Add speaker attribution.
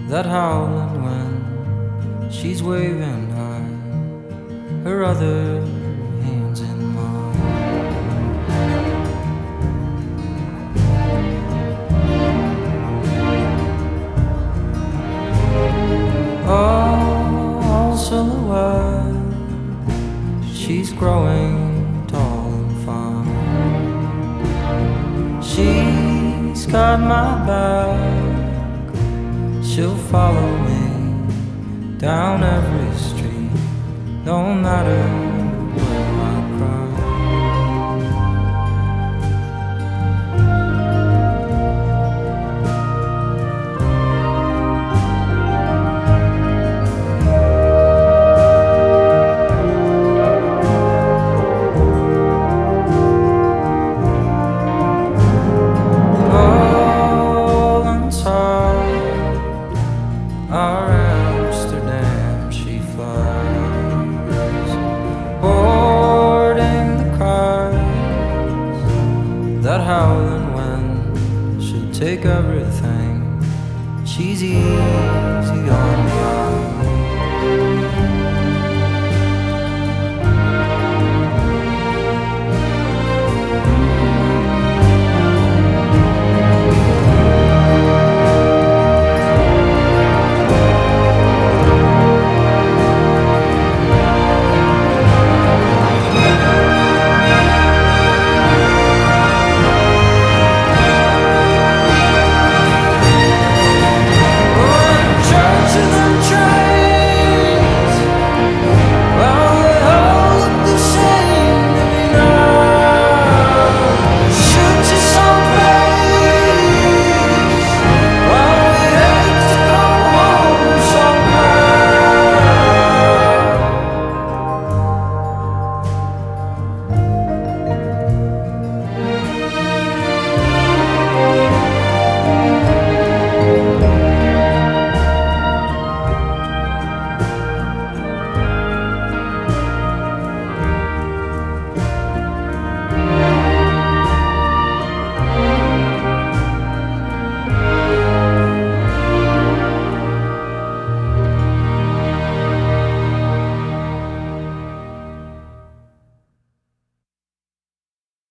Speaker 1: that howling wind. She's waving high, her other hand's in mine. All silhouette, she's growing tall and fine. She's got my back, she'll follow me down every street, no matter where I cry. Our Amsterdam she flies, boarding the cars that howling wind. She'll take everything, she's easy